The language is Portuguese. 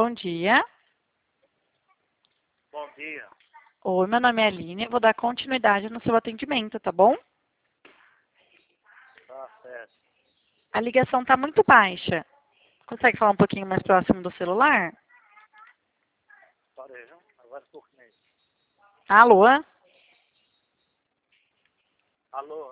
Bom dia. Bom dia. Oi, meu nome é Aline. Eu vou dar continuidade no seu atendimento, tá bom? Tá certo. A ligação tá muito baixa. Consegue falar um pouquinho mais próximo do celular? Parei, viu? Agora por mês. Alô? Alô?